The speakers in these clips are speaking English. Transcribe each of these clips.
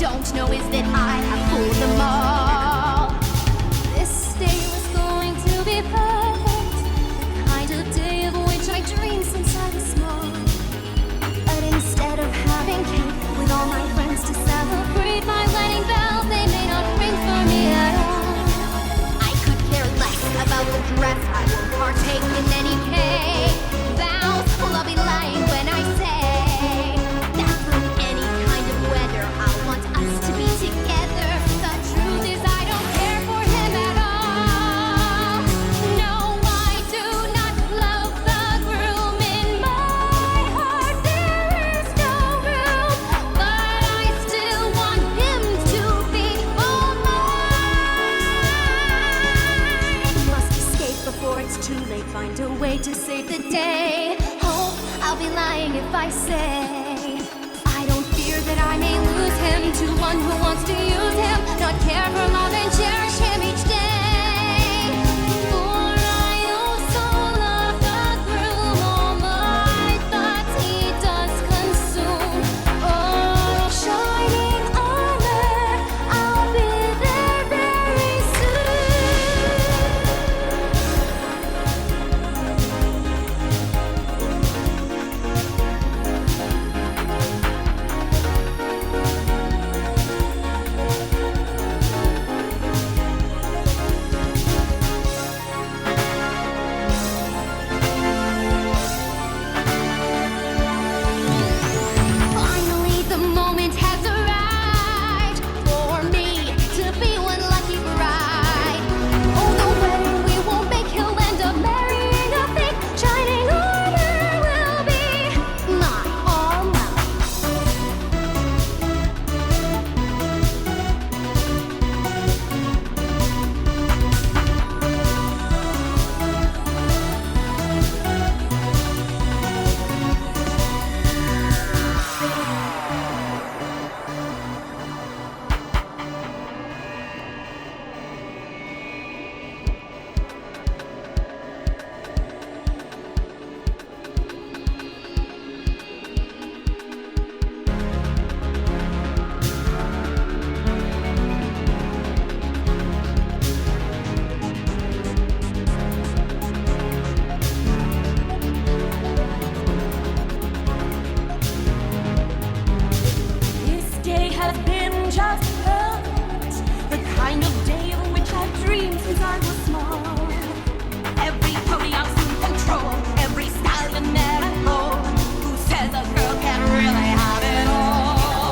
don't know is that I have fooled them all. This day was going to be perfect, the kind of day of which I dreamed since I was small. But instead of having cake with all my friends to celebrate my wedding bells, they may not ring for me at all. I could care less about the dress, I won't partake in any cake. Vows, well, I'll be lying when I say that through any kind of weather I want us to be together. The truth is I don't care for him at all. No, I do not love the groom. In my heart there is no room, but I still want him to be all mine. Must escape before it's too late, find a way to save the day. Oh, I'll be lying if I say I don't fear that I may lose him to one who wants to use him, not care for love and cherish him each day. For I also love the groom, all my thoughts he does consume. Oh, shining armor, I'll be there very soon. Finally, the moment has arrived for me to be one lucky bride. Oh, the wedding we won't make, he'll end up marrying a fake. Shining armor will be mine, all mine. This day has been just perfect, the kind of day of which I've dreamed since I was small. Every pony I'm in control, every stallion that I hold. Who says a girl can really have it all?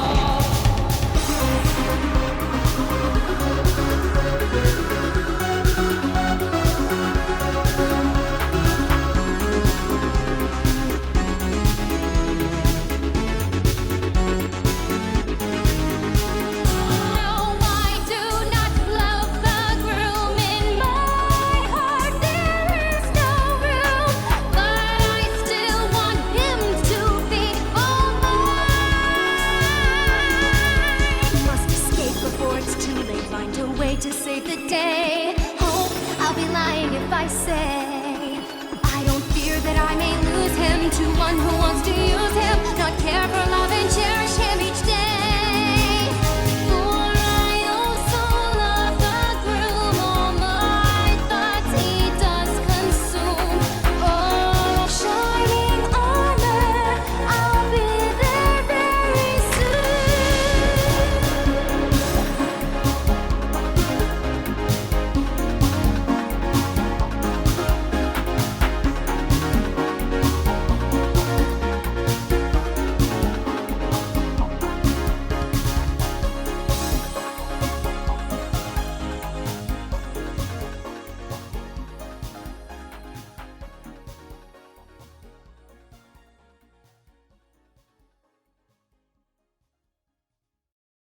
No, I do not love the groom. In my heart there is no room, but I still want him to be all mine. Must escape before it's too late, find a way to save the day. Oh, I'll be lying if I say I don't fear that I may lose him to one who wants to use him, not care for love and